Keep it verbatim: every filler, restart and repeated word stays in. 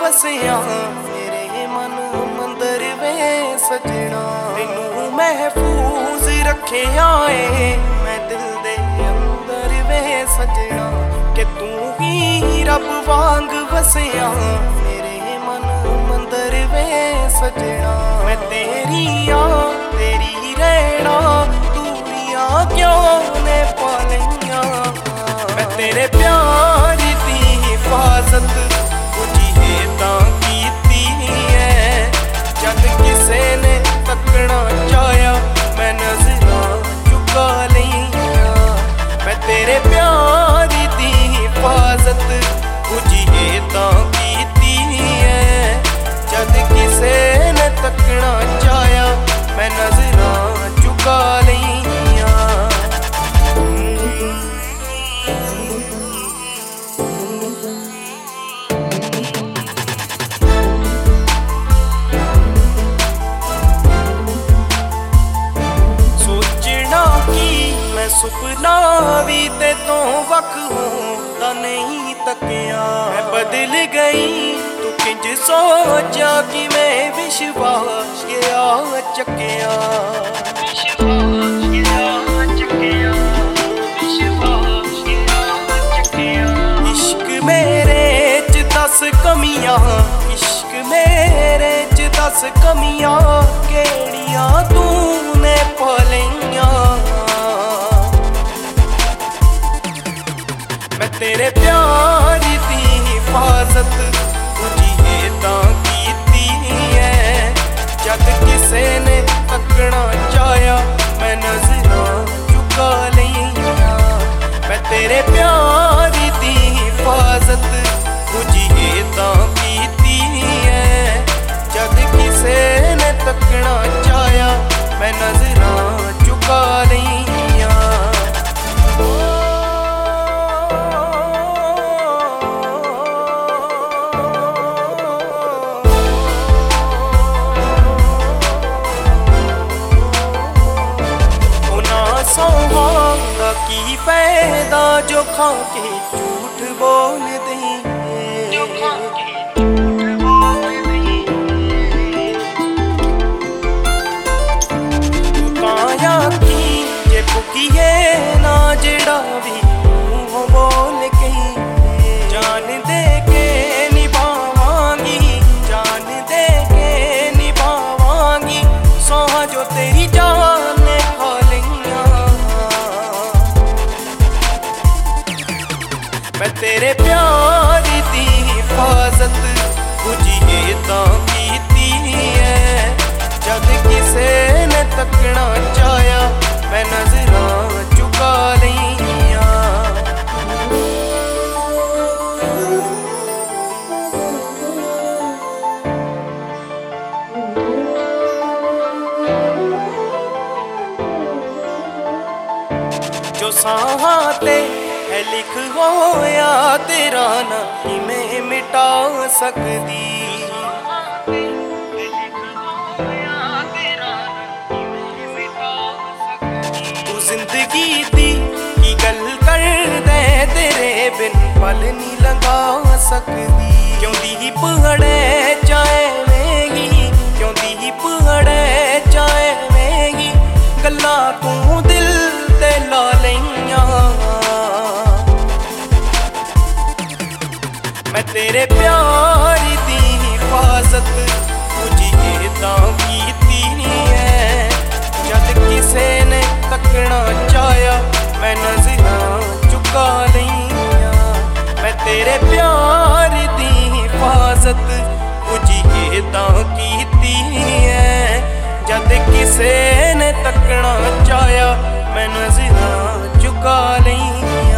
वसिया मेरे मन मंदिर वे सजना। तेनू महफूज रखे आए मैं दिल दे अंदर वे सजना। कि तू ही रब वांग वसिया मेरे मन मंदिर वे सजना। मैं तेरी आ तेरी रहना दूरिया क्यों ने पालिया। मैं तेरे प्यार दी हिफाजत कुछ हेता कीती है। जद किसे ने तकना चाया मैं नजरा चुका लिया। मैं तेरे प्यार दी हिफाजत कुछ हेता कीती है। जद किसे ने तकना चाया मैं नजरा चुका लिया। सुपना भी ते तो वख होता नहीं तकिया। मैं बदल गई तू किंज सोचा कि मैं विश्वास गया चकिया। इश्क मेरे च दस कमियां इश्क मेरे च दस कमियां केड़ियां तूने पालियां। मैं तेरे प्यार दी हिफाजत कुछ हेता कीती है। जद किसे ने तकना चाया मैं नजरा चुका लिया। मैं तेरे प्यार दी हिफाजत कुछ हेता कीती है। जद किसे ने तकना चाया मैं नजरा चुका लिया। सोहांगा की पैदा जो खा के झूठ बोल दे। तू काया की जे पुकिए ना जेड़ा भी मुंह बोल कहीं। जान दे के निभावांगी जान दे के निभावांगी सोहा जो तेरी जान ने खा लिया। मैं तेरे प्यार दी हिफाजत कुछ हेता कीती है। जद किसे ने तकना चाया मैं नजरा चुका लिया। जो साहाते है लिख होया तेरा ना ही मैं मिटा सकदी। तू जिंदगी दी की गल कर दे तेरे बिन पल नहीं लगा सकदी। क्यों दी पहाड़े चाहे वेगी क्यों दी पहाड़े चाहे वेगी गल्ला तू दिल ते ला लिया। मैं तेरे प्यार दी हिफाजत कुछ हेता कीती है। जद किसे ने तकना चाया मैं नजरा चुका लिया। मैं तेरे प्यार दी हिफाजत कुछ हेता कीती है। जद किसे ने तकना चाया मैं नजरा चुका लिया।